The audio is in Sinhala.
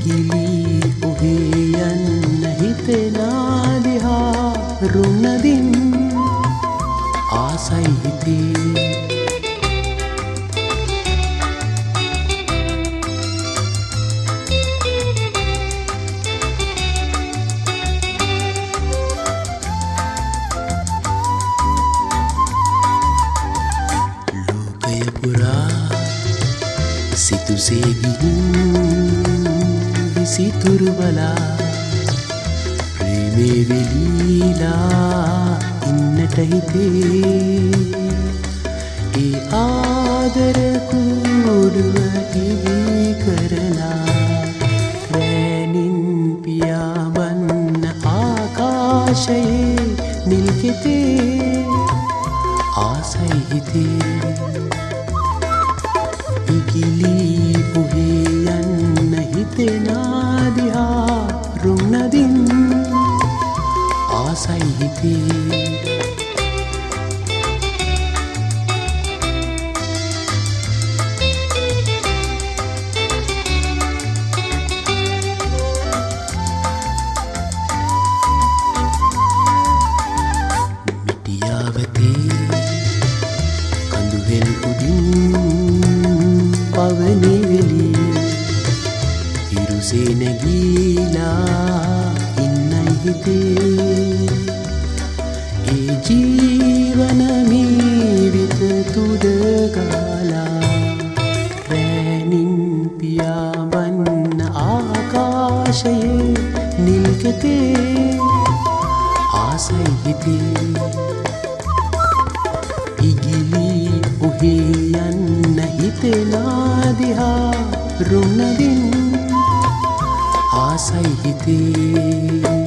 ඉගිලි ඔහේ යන්න හිතෙනා දිහා රුණදින් ආසයි හිතේ පුරා සිතුසේ ගිහින් විසිතුරු බලා ප්‍රේමේ වෙලීලා ඉන්නට හිතේ ඒ ආදර කුඩුව ඉවි කරලා රැණින් පියාඹන්න ආකාශයේ නිල් කෙතේ ආසයි හිතේ ඉගිලි ඔහේ යන්න හිතෙනා දිහා රුණදින් ආසයි හිතේ මිටියාවතේ කඳුහෙල් උඩින් පවනේ වෙලී හිරුසේ නැගීලා ඉන්නයි හිතේ ඒ ජීවන මීවිත තුඩ කාලා රැණින් පියාඹන්න ආකාශයේ නිල් කෙතේ ආසයි හිතේ ඉගිලි ඔහේ යන්න හිතෙනා දිහා රුණදින් ආසයි හිතේ